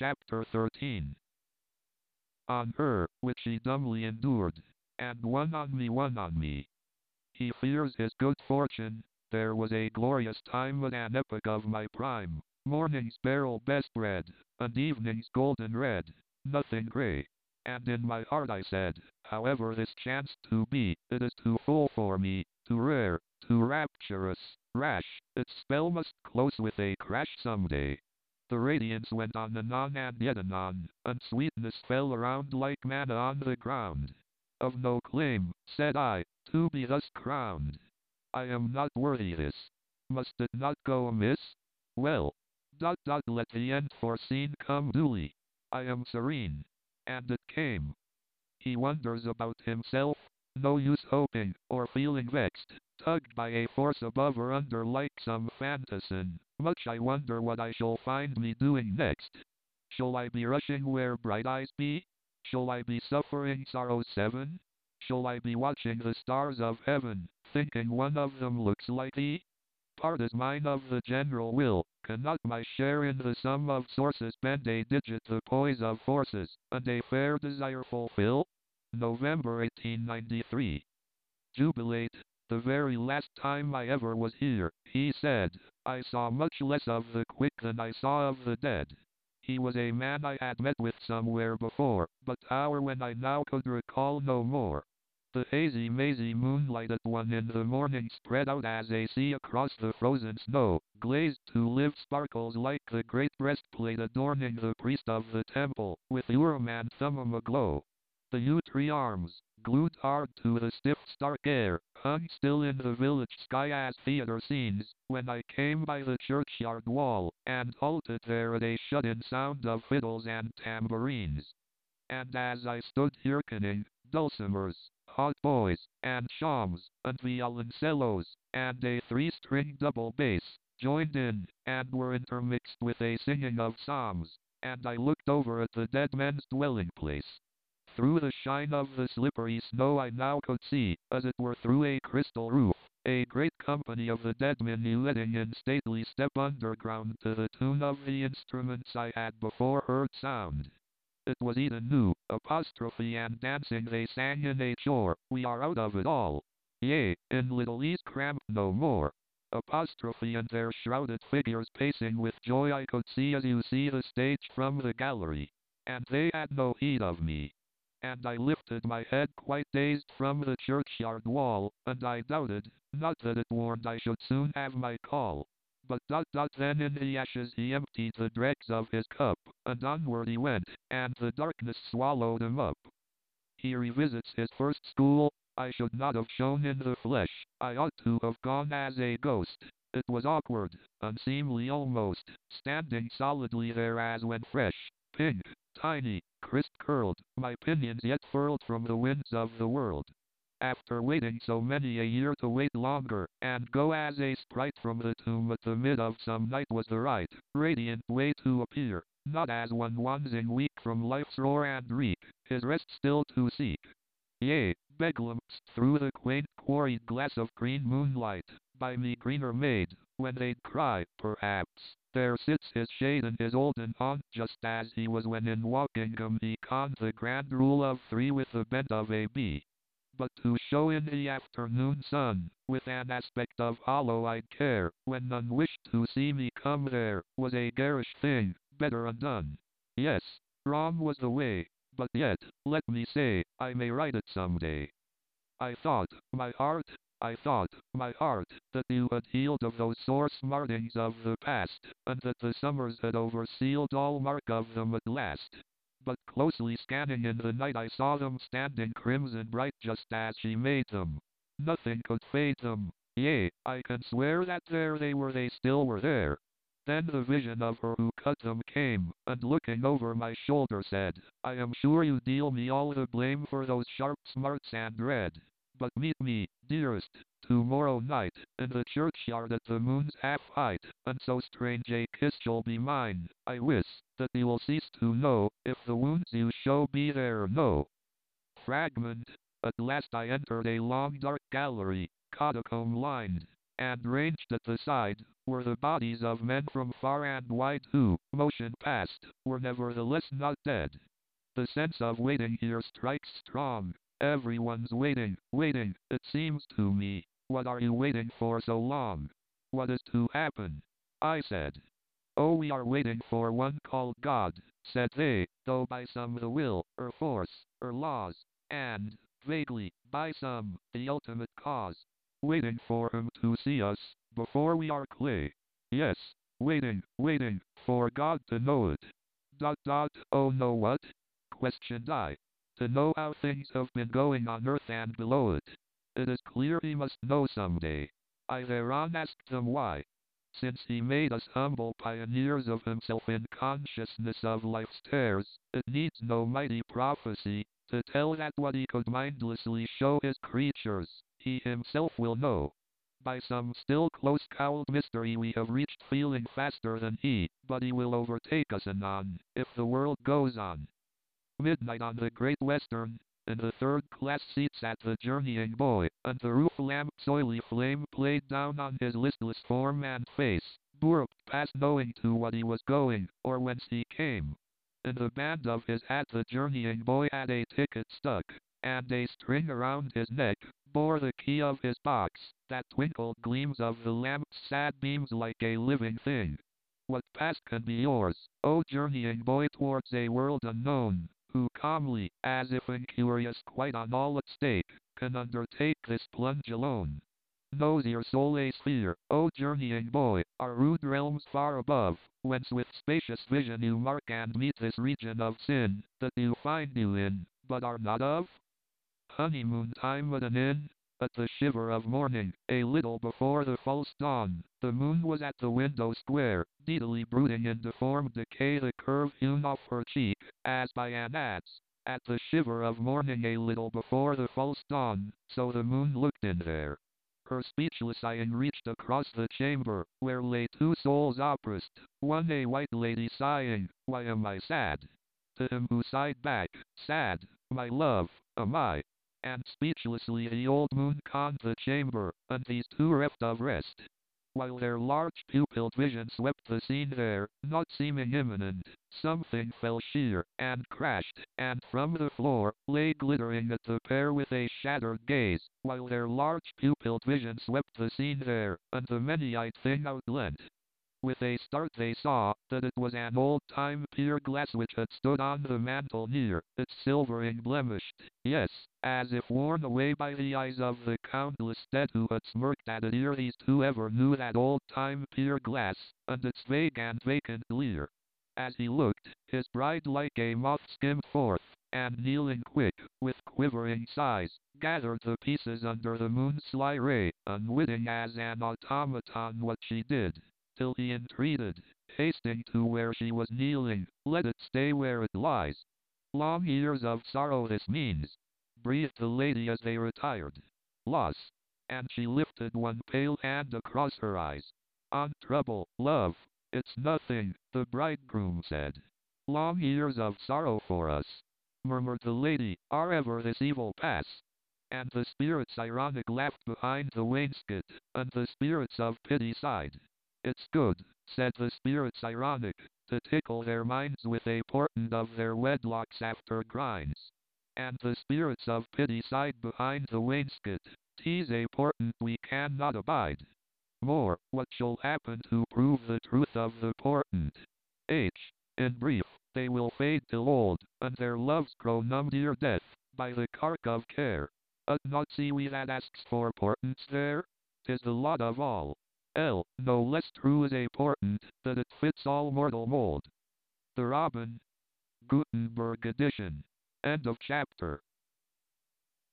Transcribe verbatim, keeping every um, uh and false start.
Chapter thirteen. On her, which he dumbly endured, and one on me, one on me. He fears his good fortune. There was a glorious time at an epoch of my prime, morning's beryl best red, and evening's golden red, nothing grey. And in my heart I said, however this chanced to be, it is too full for me, too rare, too rapturous, rash, its spell must close with a crash some day. The radiance went on anon and yet anon, and sweetness fell around like manna on the ground. Of no claim, said I, to be thus crowned. I am not worthy this. Must it not go amiss? Well, dot dot let the end foreseen come duly. I am serene. And it came. He wonders about himself, no use hoping, or feeling vexed, tugged by a force above or under like some fantassin. Much I wonder what I shall find me doing next. Shall I be rushing where bright eyes be? Shall I be suffering sorrows seven? Shall I be watching the stars of heaven, thinking one of them looks like thee? Part is mine of the general will, cannot my share in the sum of sources bend a digit the poise of forces, and a fair desire fulfill? November eighteen ninety-three. Jubilate, the very last time I ever was here, he said, I saw much less of the quick than I saw of the dead. He was a man I had met with somewhere before, but hour when I now could recall no more. The hazy mazy moonlight at one in the morning spread out as a sea across the frozen snow, glazed to live sparkles like the great breastplate adorning the priest of the temple, with Urim and Thummim aglow. The yew tree arms, glued hard to the stiff stark air, hung still in the village sky as theatre scenes, when I came by the churchyard wall, and halted there at a shut-in sound of fiddles and tambourines. And as I stood hearkening, dulcimers, hautboys, and shawms, and violoncellos, and a three-string double bass, joined in, and were intermixed with a singing of psalms, and I looked over at the dead men's dwelling place. Through the shine of the slippery snow I now could see, as it were through a crystal roof, a great company of the dead men letting in stately step underground to the tune of the instruments I had before heard sound. It was Eden new, apostrophe and dancing they sang in a chore, we are out of it all. Yea, in little ease cramped no more. Apostrophe and their shrouded figures pacing with joy I could see as you see the stage from the gallery. And they had no heed of me. And I lifted my head quite dazed from the churchyard wall, and I doubted, not that it warned I should soon have my call. But dot dot then in the ashes he emptied the dregs of his cup, and onward he went, and the darkness swallowed him up. He revisits his first school. I should not have shown in the flesh, I ought to have gone as a ghost. It was awkward, unseemly almost, standing solidly there as when fresh, pink, tiny, crisp-curled, my pinions yet furled from the winds of the world. After waiting so many a year to wait longer, and go as a sprite from the tomb at the mid of some night was the right, radiant way to appear, not as one wanzing weak from life's roar and reek, his rest still to seek. Yea, beglimpsed through the quaint quarried glass of green moonlight, by me greener made, when they'd cry, perhaps, there sits his shade in his olden haunt just as he was when in Wokingham he conned the grand rule of three with the bent of a bee. But to show in the afternoon sun, with an aspect of hollow-eyed care, when none wished to see me come there, was a garish thing, better undone. Yes, wrong was the way, but yet, let me say, I may right it some day. I thought, my heart, I thought, my heart, that you had healed of those sore smartings of the past, and that the summers had oversealed all mark of them at last. But closely scanning in the night I saw them standing crimson bright just as she made them. Nothing could fade them. Yea, I can swear that there they were, they still were there. Then the vision of her who cut them came, and looking over my shoulder said, I am sure you deal me all the blame for those sharp smarts and dread. But meet me, dearest, tomorrow night, in the churchyard at the moon's half height, and so strange a kiss shall be mine, I wis, that you will cease to know, if the wounds you show be there or no. Fragment. At last I entered a long dark gallery, catacomb lined, and ranged at the side were the bodies of men from far and wide who, motion past, were nevertheless not dead. The sense of waiting here strikes strong. Everyone's waiting, waiting, it seems to me. What are you waiting for so long? What is to happen? I said. Oh, we are waiting for one called God, said they, though by some the will, or force, or laws, and, vaguely, by some, the ultimate cause. Waiting for him to see us, before we are clay. Yes, waiting, waiting, for God to know it. Dot dot, oh no what? Questioned I. To know how things have been going on earth and below it. It is clear he must know someday. I thereon asked them why. Since he made us humble pioneers of himself in consciousness of life's tares, it needs no mighty prophecy to tell that what he could mindlessly show his creatures, he himself will know. By some still close-cowled mystery we have reached feeling faster than he, but he will overtake us anon, if the world goes on. Midnight on the Great Western, in the third-class seat sat the journeying boy, and the roof lamp's oily flame played down on his listless form and face, warped past knowing to what he was going, or whence he came. In the band of his hat the journeying boy had a ticket stuck, and a string around his neck bore the key of his box, that twinkled gleams of the lamp's sad beams like a living thing. What past can be yours, O journeying boy towards a world unknown, who calmly, as if incurious quite on all at stake, can undertake this plunge alone? Knows your soul a sphere, O journeying boy, are rude realms far above, whence with spacious vision you mark and meet this region of sin, that you find you in, but are not of? Honeymoon time at an inn, at the shiver of morning, a little before the false dawn, the moon was at the window square, deedily brooding in deformed decay the curve hewn off her cheek, as by an adze. At the shiver of morning a little before the false dawn, so the moon looked in there. Her speechless sighing reached across the chamber, where lay two souls oppressed, one a white lady sighing, why am I sad? To him who sighed back, sad, my love, am I? And speechlessly the old moon conned the chamber, and these two reft of rest. While their large pupilled vision swept the scene there, not seeming imminent, something fell sheer, and crashed, and from the floor, lay glittering at the pair with a shattered gaze, while their large pupilled vision swept the scene there, and the many-eyed thing outleant. With a start they saw that it was an old-time pier glass which had stood on the mantel near, its silvering blemished, yes, as if worn away by the eyes of the countless dead who had smirked at it ere these two ever knew that old-time pier glass, and its vague and vacant leer. As he looked, his bride like a moth skimmed forth, and kneeling quick, with quivering sighs, gathered the pieces under the moon's sly ray, unwitting as an automaton what she did. Till he entreated, hasting to where she was kneeling, let it stay where it lies. Long years of sorrow this means, breathed the lady as they retired. Loss. And she lifted one pale hand across her eyes. On trouble, love, it's nothing, the bridegroom said. Long years of sorrow for us, murmured the lady, are ever this evil pass? And the spirits ironic laughed behind the wainscot, and the spirits of pity sighed. It's good, said the spirits ironic, to tickle their minds with a portent of their wedlock's after grinds. And the spirits of pity sighed behind the wainscot, 'tis a portent we cannot abide. More, what shall happen to prove the truth of the portent? H. In brief, they will fade till old, and their loves grow numbed ere death, by the cark of care. Ut not see we that asks for portents there? 'Tis the lot of all. L. No less true is a portent, that it fits all mortal mold. The Robin. Gutenberg edition. End of chapter.